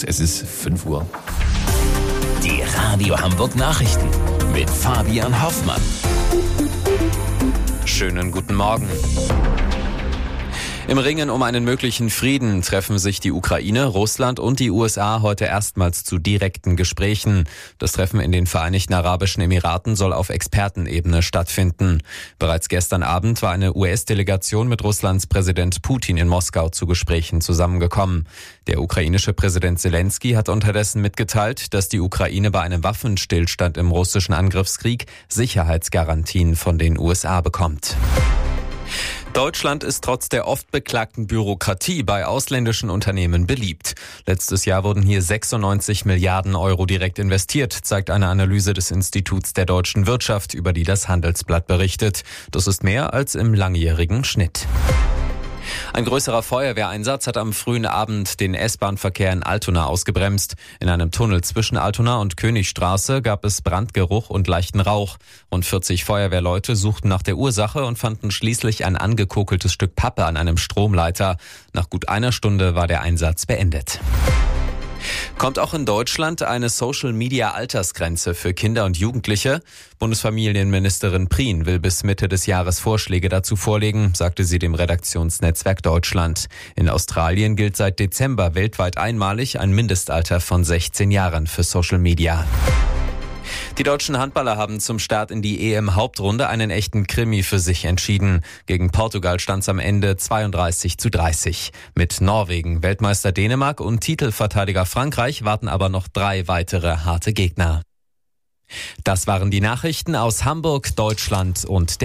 Es ist 5 Uhr. Die Radio Hamburg Nachrichten mit Fabian Hoffmann. Schönen guten Morgen. Im Ringen um einen möglichen Frieden treffen sich die Ukraine, Russland und die USA heute erstmals zu direkten Gesprächen. Das Treffen in den Vereinigten Arabischen Emiraten soll auf Expertenebene stattfinden. Bereits gestern Abend war eine US-Delegation mit Russlands Präsident Putin in Moskau zu Gesprächen zusammengekommen. Der ukrainische Präsident Zelensky hat unterdessen mitgeteilt, dass die Ukraine bei einem Waffenstillstand im russischen Angriffskrieg Sicherheitsgarantien von den USA bekommt. Deutschland ist trotz der oft beklagten Bürokratie bei ausländischen Unternehmen beliebt. Letztes Jahr wurden hier 96 Milliarden Euro direkt investiert, zeigt eine Analyse des Instituts der deutschen Wirtschaft, über die das Handelsblatt berichtet. Das ist mehr als im langjährigen Schnitt. Ein größerer Feuerwehreinsatz hat am frühen Abend den S-Bahn-Verkehr in Altona ausgebremst. In einem Tunnel zwischen Altona und Königstraße gab es Brandgeruch und leichten Rauch. Rund 40 Feuerwehrleute suchten nach der Ursache und fanden schließlich ein angekokeltes Stück Pappe an einem Stromleiter. Nach gut einer Stunde war der Einsatz beendet. Kommt auch in Deutschland eine Social-Media-Altersgrenze für Kinder und Jugendliche? Bundesfamilienministerin Prien will bis Mitte des Jahres Vorschläge dazu vorlegen, sagte sie dem Redaktionsnetzwerk Deutschland. In Australien gilt seit Dezember weltweit einmalig ein Mindestalter von 16 Jahren für Social Media. Die deutschen Handballer haben zum Start in die EM-Hauptrunde einen echten Krimi für sich entschieden. Gegen Portugal stand es am Ende 32:30. Mit Norwegen, Weltmeister Dänemark und Titelverteidiger Frankreich warten aber noch 3 weitere harte Gegner. Das waren die Nachrichten aus Hamburg, Deutschland und der